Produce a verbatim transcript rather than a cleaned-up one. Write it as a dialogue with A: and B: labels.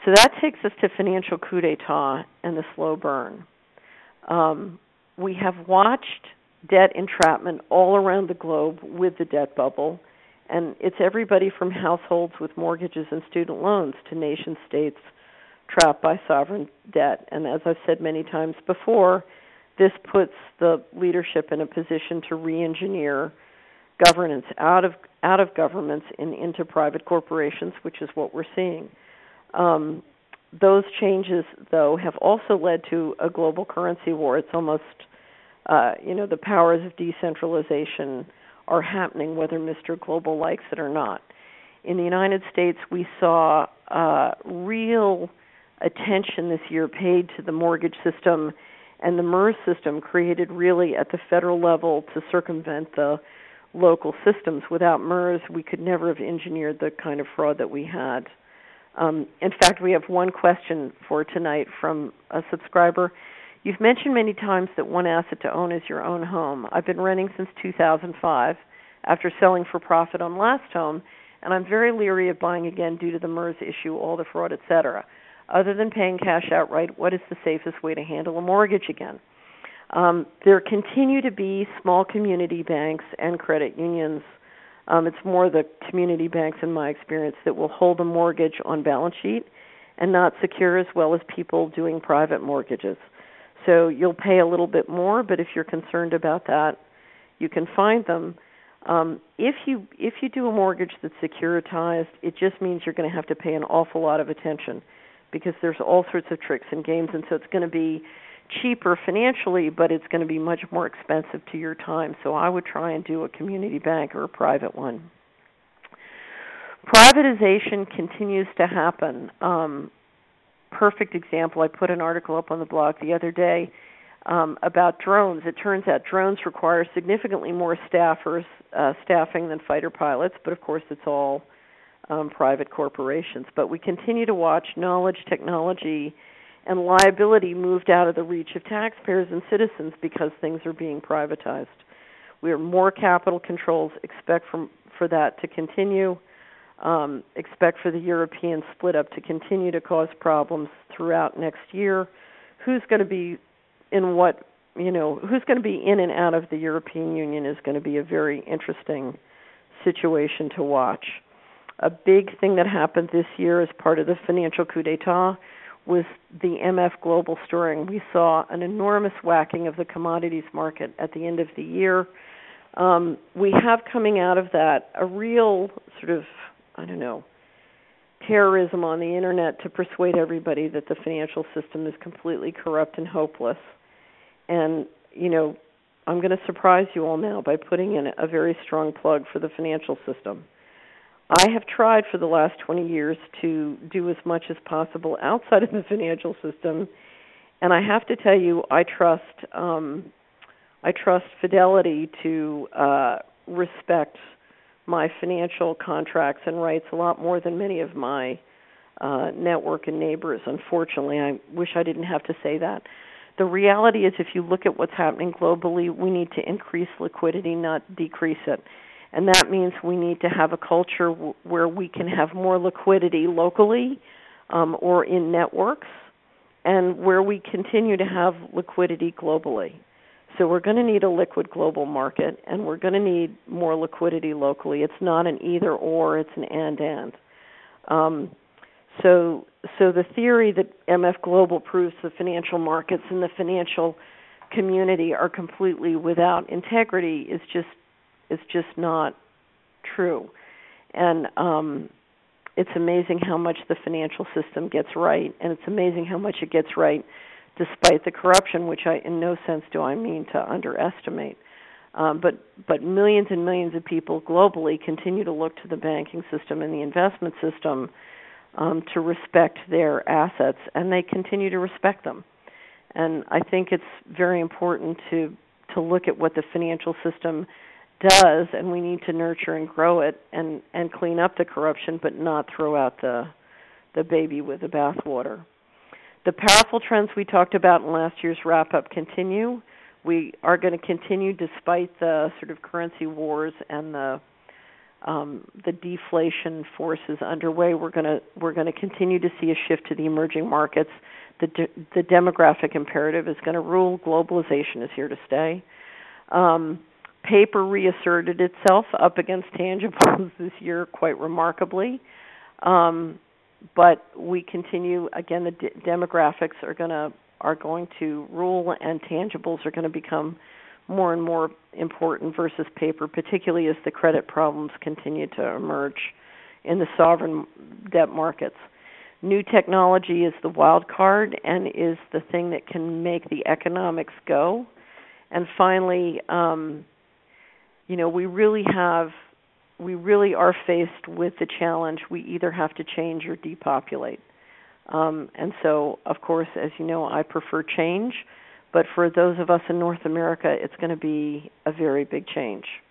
A: So that takes us to financial coup d'etat and the slow burn. Um, we have watched debt entrapment all around the globe with the debt bubble, and it's everybody from households with mortgages and student loans to nation states trapped by sovereign debt. And as I've said many times before, this puts the leadership in a position to re-engineer governance out of out of governments and into private corporations, which is what we're seeing. Um, those changes, though, have also led to a global currency war. It's almost, uh, you know, the powers of decentralization are happening whether Mister Global likes it or not. In the United States, we saw uh, real attention this year paid to the mortgage system, and the MERS system created really at the federal level to circumvent the local systems. Without MERS, we could never have engineered the kind of fraud that we had. Um, in fact, we have one question for tonight from a subscriber. You've mentioned many times that one asset to own is your own home. I've been renting since two thousand five after selling for profit on last home, and I'm very leery of buying again due to the MERS issue, all the fraud, et cetera. Other than paying cash outright, what is the safest way to handle a mortgage again? Um, there continue to be small community banks and credit unions. Um, it's more the community banks, in my experience, that will hold a mortgage on balance sheet and not secure as well as people doing private mortgages. So you'll pay a little bit more, but if you're concerned about that, you can find them. Um, if you if you do a mortgage that's securitized, it just means you're going to have to pay an awful lot of attention because there's all sorts of tricks and games, and so it's going to be cheaper financially, but it's going to be much more expensive to your time. So I would try and do a community bank or a private one. Privatization continues to happen. Um, perfect example, I put an article up on the blog the other day um, about drones. It turns out drones require significantly more staffers, uh, staffing than fighter pilots, but of course it's all um, private corporations. But we continue to watch knowledge, technology, and liability moved out of the reach of taxpayers and citizens because things are being privatized. We are more capital controls, expect from, for that to continue, um, expect for the European split up to continue to cause problems throughout next year. Who's going to be in what, you know, who's going to be in and out of the European Union is going to be a very interesting situation to watch. A big thing that happened this year as part of the financial coup d'etat was the M F Global storing. We saw an enormous whacking of the commodities market at the end of the year. Um, we have coming out of that a real sort of, I don't know, terrorism on the internet to persuade everybody that the financial system is completely corrupt and hopeless. And, you know, I'm going to surprise you all now by putting in a very strong plug for the financial system. I have tried for the last twenty years to do as much as possible outside of the financial system, and I have to tell you, I trust um, I trust Fidelity to uh, respect my financial contracts and rights a lot more than many of my uh, network and neighbors. Unfortunately, I wish I didn't have to say that. The reality is, if you look at what's happening globally, we need to increase liquidity, not decrease it. And that means we need to have a culture w- where we can have more liquidity locally um, or in networks, and where we continue to have liquidity globally. So we're going to need a liquid global market, and we're going to need more liquidity locally. It's not an either or, it's an and-and. Um, so, so the theory that M F Global proves the financial markets and the financial community are completely without integrity is just It's just not true. And um, it's amazing how much the financial system gets right, and it's amazing how much it gets right despite the corruption, which I, in no sense do I mean to underestimate. Um, but, but millions and millions of people globally continue to look to the banking system and the investment system um, to respect their assets, and they continue to respect them. And I think it's very important to, to look at what the financial system does, and we need to nurture and grow it and, and clean up the corruption, but not throw out the the baby with the bathwater. The powerful trends we talked about in last year's wrap-up continue. We are going to continue despite the sort of currency wars and the um, the deflation force is underway. We're going to we're going to continue to see a shift to the emerging markets. The de- the demographic imperative is going to rule. Globalization is here to stay. Um, paper reasserted itself up against tangibles this year quite remarkably, um, but we continue. Again, the de- demographics are going to are going to rule, and tangibles are going to become more and more important versus paper, particularly as the credit problems continue to emerge in the sovereign debt markets. New technology is the wild card and is the thing that can make the economics go. And finally, um, you know, we really have, we really are faced with the challenge. We either have to change or depopulate. Um, and so, of course, as you know, I prefer change. But for those of us in North America, it's going to be a very big change.